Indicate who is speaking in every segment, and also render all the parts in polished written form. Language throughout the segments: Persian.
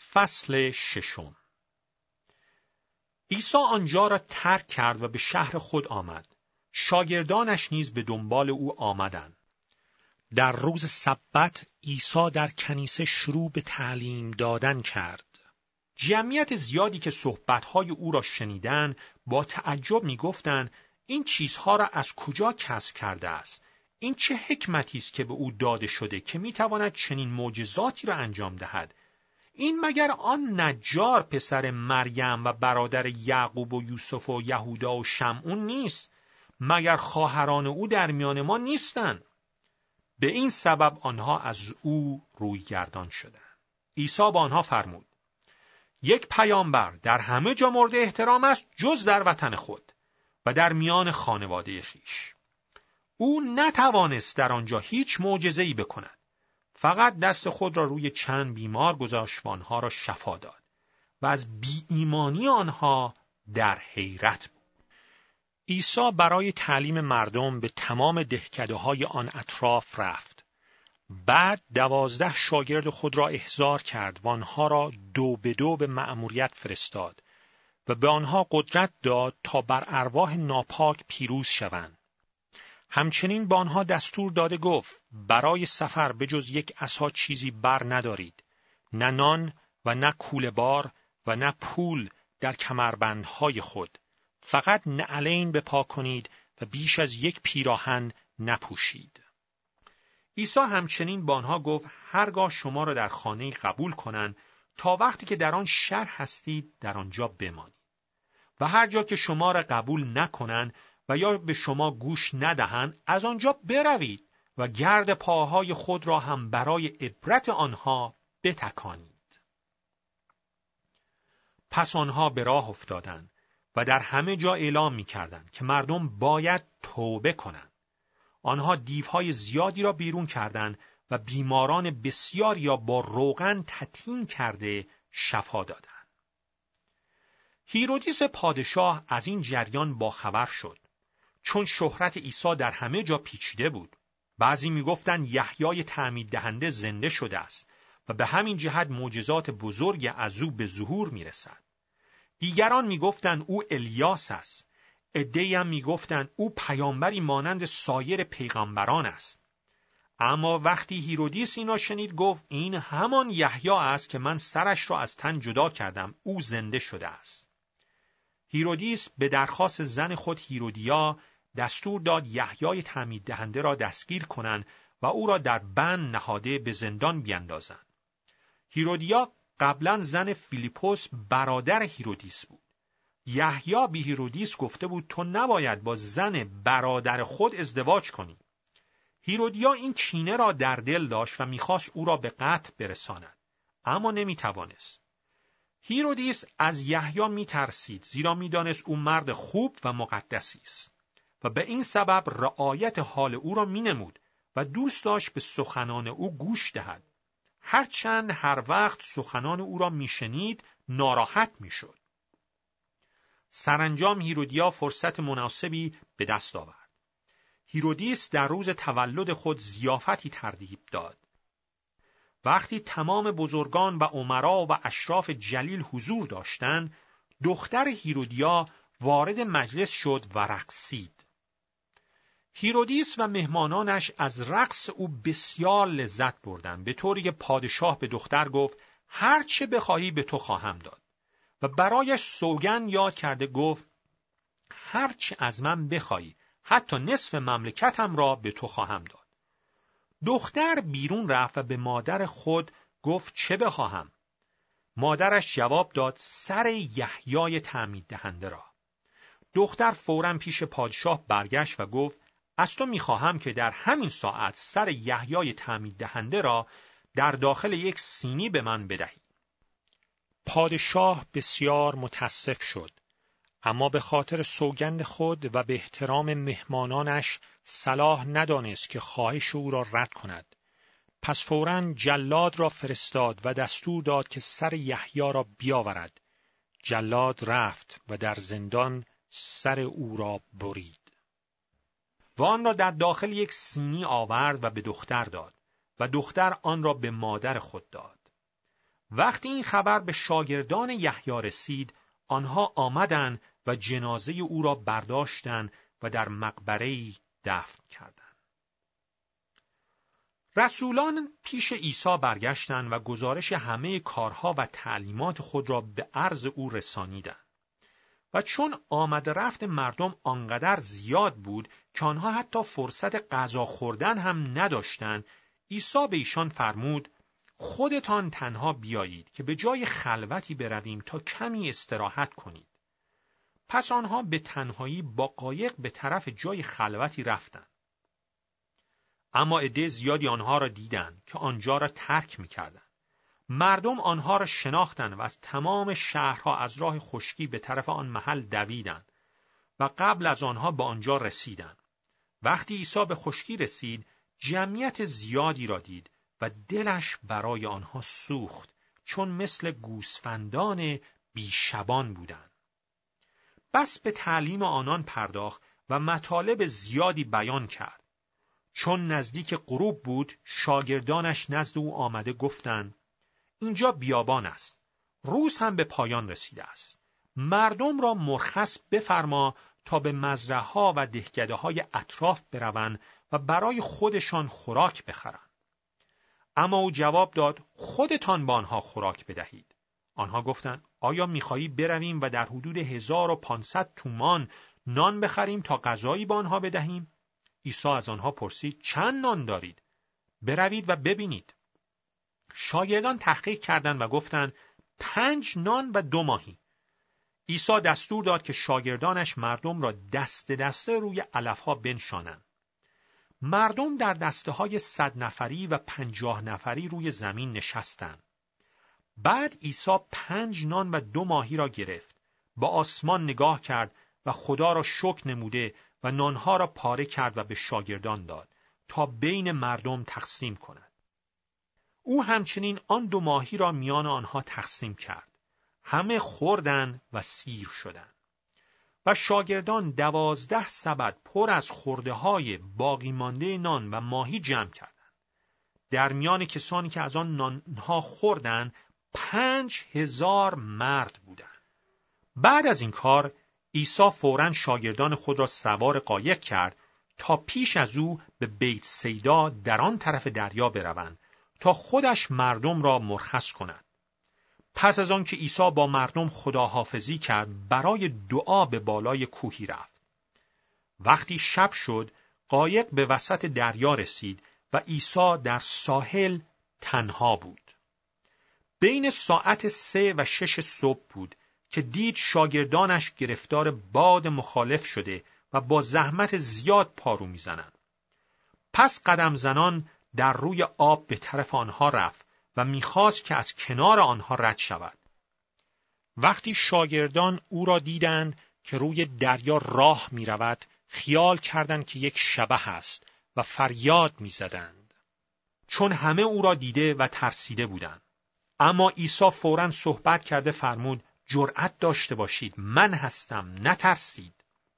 Speaker 1: فصل 6. عیسی آنجا را ترک کرد و به شهر خود آمد. شاگردانش نیز به دنبال او آمدند. در روز سبت عیسی در کنیسه شروع به تعلیم دادن کرد. جمعیت زیادی که صحبتهای او را شنیدند با تعجب می‌گفتند این چیزها را از کجا کسب کرده است؟ این چه حکمتی است که به او داده شده که می‌تواند چنین معجزاتی را انجام دهد؟ این مگر آن نجار پسر مریم و برادر یعقوب و یوسف و یهودا و شمعون نیست؟ مگر خواهران او در میان ما نیستند؟ به این سبب آنها از او روی گردان شدند. عیسی با آنها فرمود: یک پیامبر در همه جا مورد احترام است جز در وطن خود و در میان خانواده خویش. او نتوانست در آنجا هیچ معجزه‌ای بکند. فقط دست خود را روی چند بیمار گذاشت و آنها را شفا داد و از بی ایمانی آنها در حیرت بود. عیسی برای تعلیم مردم به تمام دهکده‌های آن اطراف رفت. بعد 12 شاگرد خود را احضار کرد و آنها را دو به دو به مأموریت فرستاد و به آنها قدرت داد تا بر ارواح ناپاک پیروز شوند. همچنین به آنها دستور داده گفت: برای سفر به جز یک عصا چیزی بر ندارید، نه نان و نه کوله بار و نه پول در کمربندهای خود. فقط نعلین به پا کنید و بیش از یک پیراهن نپوشید. عیسی همچنین با آنها گفت: هرگاه شما را در خانه قبول کنند تا وقتی که در آن شهر هستید در آنجا بمانید و هر جا که شما را قبول نکنند و یا به شما گوش ندهند از آنجا بروید و گرد پاهای خود را هم برای عبرت آنها بتکانید. پس آنها به راه افتادند و در همه جا اعلام می‌کردند که مردم باید توبه کنند. آنها دیوهای زیادی را بیرون کردند و بیماران بسیاری را با روغن تطهین کرده شفا دادند. هیرودیس پادشاه از این جریان باخبر شد، چون شهرت عیسی در همه جا پیچیده بود. بعضی می‌گفتند یحیای تعمید دهنده زنده شده است و به همین جهت معجزات بزرگ از او به ظهور می‌رسد. دیگران می‌گفتند او الیاس است. عده‌ای هم می‌گفتند او پیامبری مانند سایر پیغمبران است. اما وقتی هیرودیس اینا شنید گفت: این همان یحیی است که من سرش را از تن جدا کردم، او زنده شده است. هیرودیس به درخواست زن خود هیرودیا دستور داد یحیای تعمید دهنده را دستگیر کنند و او را در بند نهاده به زندان بیندازند. هیرودیا قبلا زن فیلیپوس برادر هیرودیس بود. یحیی به هیرودیس گفته بود تو نباید با زن برادر خود ازدواج کنی. هیرودیا این کینه را در دل داشت و میخواست او را به قتل برساند، اما نمیتوانست. هیرودیس از یحیی میترسید، زیرا میدانست او مرد خوب و مقدسی است و به این سبب رعایت حال او را مینمود و دوست داشت به سخنان او گوش دهد. هرچند هر وقت سخنان او را میشنید ناراحت میشد. سرانجام هیرودیا فرصت مناسبی به دست آورد. هیرودیس در روز تولد خود ضیافتی ترتیب داد. وقتی تمام بزرگان و امرا و اشراف جلیل حضور داشتند، دختر هیرودیا وارد مجلس شد و رقصید. هیرودیس و مهمانانش از رقص او بسیار لذت بردند، به طوری که پادشاه به دختر گفت: هر چه بخواهی به تو خواهم داد. و برایش سوگند یاد کرده گفت: هر چه از من بخواهی، حتی نصف مملکتم را به تو خواهم داد. دختر بیرون رفت و به مادر خود گفت: چه بخواهم؟ مادرش جواب داد: سر یحیای تعمید دهنده را. دختر فوراً پیش پادشاه برگشت و گفت: از تو میخواهم که در همین ساعت سر یحیای تعمید دهنده را در داخل یک سینی به من بدهی. پادشاه بسیار متاسف شد، اما به خاطر سوگند خود و به احترام مهمانانش صلاح ندانست که خواهش او را رد کند. پس فوراً جلاد را فرستاد و دستور داد که سر یحیی را بیاورد. جلاد رفت و در زندان سر او را برید و آن را در داخل یک سینی آورد و به دختر داد و دختر آن را به مادر خود داد. وقتی این خبر به شاگردان یحیی رسید، آنها آمدند و جنازه او را برداشتند و در مقبره‌ای دفن کردند. رسولان پیش عیسی برگشتند و گزارش همه کارها و تعلیمات خود را به عرض او رسانیدند. و چون آمد رفت مردم آنقدر زیاد بود که آنها حتی فرصت غذا خوردن هم نداشتند، عیسی به ایشان فرمود: خودتان تنها بیایید که به جای خلوتی برویم تا کمی استراحت کنید. پس آنها به تنهایی با قایق به طرف جای خلوتی رفتند. اما عده زیادی آنها را دیدند که آنجا را ترک می‌کردند. مردم آنها را شناختند و از تمام شهرها از راه خشکی به طرف آن محل دویدند و قبل از آنها به آنجا رسیدند. وقتی عیسی به خشکی رسید، جمعیت زیادی را دید و دلش برای آنها سوخت، چون مثل گوسفندان بیشبان بودند. بس به تعلیم آنان پرداخت و مطالب زیادی بیان کرد. چون نزدیک غروب بود، شاگردانش نزد او آمده گفتند: اینجا بیابان است. روز هم به پایان رسیده است. مردم را مرخص بفرما تا به مزرعه‌ها و دهکده‌های اطراف بروند و برای خودشان خوراک بخرند. اما او جواب داد: خودتان با آنها خوراک بدهید. آنها گفتند: آیا می‌خواهی برویم و در حدود 1500 تومان نان بخریم تا غذایی با آنها بدهیم؟ عیسی از آنها پرسید: چند نان دارید؟ بروید و ببینید. شاگردان تحقیق کردند و گفتند: 5 نان و 2 ماهی. عیسی دستور داد که شاگردانش مردم را دسته دسته روی علفها بنشانند. مردم در دسته‌های 100 نفری و 50 نفری روی زمین نشستند. بعد عیسی 5 نان و 2 ماهی را گرفت، با آسمان نگاه کرد و خدا را شکر نموده و نانها را پاره کرد و به شاگردان داد تا بین مردم تقسیم کند. او همچنین آن 2 ماهی را میان آنها تقسیم کرد. همه خوردند و سیر شدند. و شاگردان 12 سبد پر از خرده‌های باقی مانده نان و ماهی جمع کردند. در میان کسانی که از آن نانها خوردند 5000 مرد بودند. بعد از این کار عیسی فوراً شاگردان خود را سوار قایق کرد تا پیش از او به بیت سیدا در آن طرف دریا بروند تا خودش مردم را مرخص کند. پس از آن که عیسی با مردم خداحافظی کرد، برای دعا به بالای کوهی رفت. وقتی شب شد، قایق به وسط دریا رسید و عیسی در ساحل تنها بود. بین ساعت 3 و 6 صبح بود که دید شاگردانش گرفتار باد مخالف شده و با زحمت زیاد پارو میزنند. پس قدم زنان در روی آب به طرف آنها رفت و میخواست که از کنار آنها رد شود. وقتی شاگردان او را دیدند که روی دریا راه میرود، خیال کردند که یک شبح است و فریاد میزدند، چون همه او را دیده و ترسیده بودند. اما عیسی فوراً صحبت کرده فرمود: جرأت داشته باشید، من هستم، نترسید.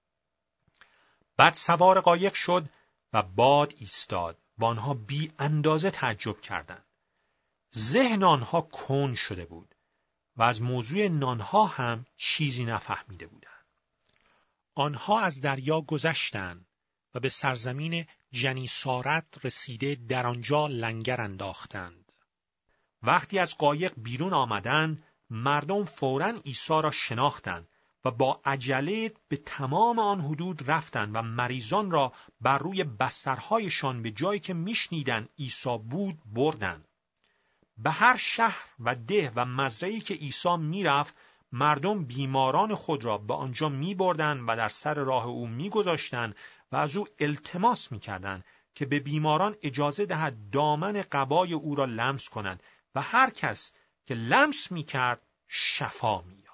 Speaker 1: بعد سوار قایق شد و باد ایستاد و آنها بی اندازه تعجب کردند. ذهن آنها کند شده بود و از موضوع نانها هم چیزی نفهمیده بودند. آنها از دریا گذشتند و به سرزمین جنیسارت رسیده در آنجا لنگر انداختند. وقتی از قایق بیرون آمدند، مردم فوراً عیسی را شناختند و با عجله به تمام آن حدود رفتند و مریضان را بر روی بسترهایشان به جایی که میشنیدند عیسی بود بردند. به هر شهر و ده و مزرعه‌ای که عیسی میرفت، مردم بیماران خود را به آنجا میبردند و در سر راه او میگذاشتند و از او التماس میکردند که به بیماران اجازه دهد دامن قبای او را لمس کنند و هر کس که لمس میکرد شفا می‌یافت.